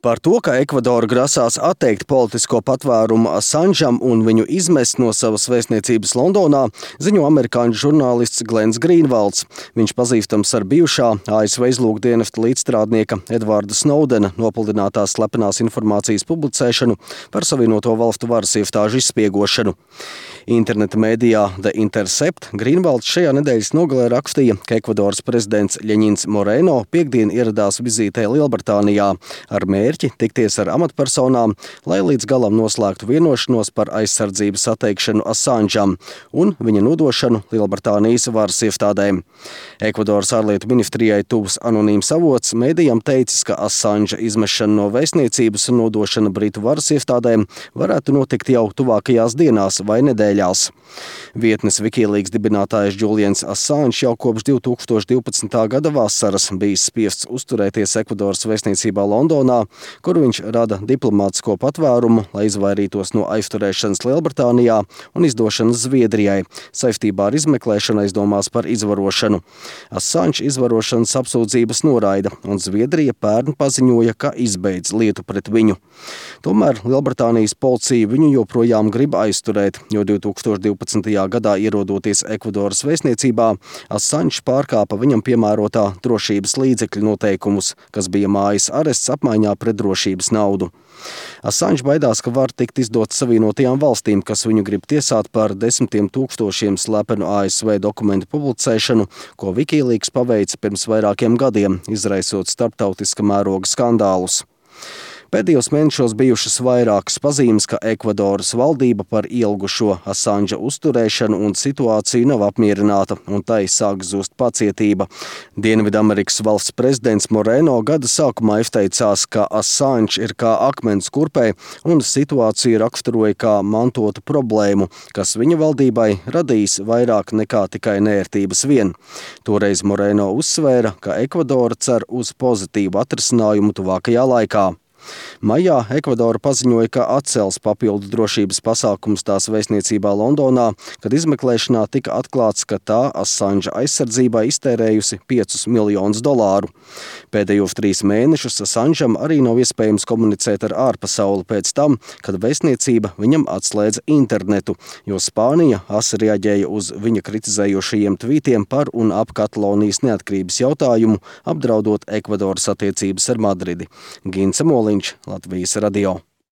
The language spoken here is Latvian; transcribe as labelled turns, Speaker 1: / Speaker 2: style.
Speaker 1: Par to, ka Ekvadora grasās atteikt politisko patvērumu Assangeam un viņu izmest no savas vēstniecības Londonā, ziņo amerikāņu žurnālists Glens Grīnvalds. Viņš pazīstams ar bijušā ASV izlūkdienesta līdzstrādnieka Edvarda Snowdena nopludinātās slepenās informācijas publicēšanu par Savienoto Valstu varas iestāžu izspiegošanu. Interneta mēdījā The Intercept Grīnvalds šajā nedēļas nogalē rakstīja, ka Ekvadoras prezidents Ļeņins Moreno piektdien ieradās vizītē Lielbritānijā ar mērķi tikties ar amatpersonām, lai līdz galam noslēgtu vienošanos par aizsardzības atteikšanu Assangeam un viņa nodošanu Lielbritānijas varas iestādēm. Ekvadoras ārlietu ministrijai tuvs anonīms avots mēdījam teicis, ka Assangea izmešana no vēstniecības un nodošana Britu varas iestādēm varētu notikt jau tuvākajās dienās vai nedēļās. Vietnes Wikileaks dibinātājs Julians Assange jau kopš 2012. gada vasaras bijis spiests uzturēties Ekvadoras vēstniecībā Londonā, kur viņš rada diplomātisko patvērumu, lai izvairītos no aizturēšanas Lielbritānijā un izdošanas Zviedrijai, saistībā ar izmeklēšanu aizdomās par izvarošanu. Assange izvarošanas apsūdzības noraida, un Zviedrija pērn paziņoja, ka izbeidz lietu pret viņu. Tomēr Lielbritānijas policija viņu joprojām grib aizturēt, jo 2012. gadā ierodoties Ekvadoras vēstniecībā, Assange pārkāpa viņam piemērotā drošības līdzekļu noteikumus, kas bija mājas arests apmaiņā pret drošības naudu. Assange baidās, ka var tikt izdots Savienotajām valstīm, kas viņu grib tiesāt par 10 000 slepenu ASV dokumentu publicēšanu, ko Wikileaks paveica pirms vairākiem gadiem, izraisot starptautiska mēroga skandālus. Pēdējos mēnešos bijušas vairākas pazīmes, ka Ekvadoras valdība par ilgušo Assangea uzturēšanu un situāciju nav apmierināta, un tai sāk zust pacietība. Dienvidamerikas valsts prezidents Moreno gada sākumā izteicās, ka Assange ir kā akmens kurpē, un situāciju raksturoja kā mantotu problēmu, kas viņa valdībai radīs vairāk nekā tikai nērtības vien. Toreiz Moreno uzsvēra, ka Ekvadora cer uz pozitīvu atrisinājumu tuvākajā laikā. Maijā Ekvadora paziņoja, ka atcels papildu drošības pasākums tās vēstniecībā Londonā, kad izmeklēšanā tika atklāts, ka tā Assangea aizsardzībai iztērējusi $5 miljonus. Pēdējos 3 mēnešus Assangeam arī nav iespējams komunicēt ar ārpasauli pēc tam, kad vēstniecība viņam atslēdza internetu, jo Spānija asi reaģēja uz viņa kritizējošajiem tvītiem par un ap Katalonijas neatkarības jautājumu, apdraudot Ekvadoras attiecības ar Madridi. Gince Moliņš, Latvijas radio.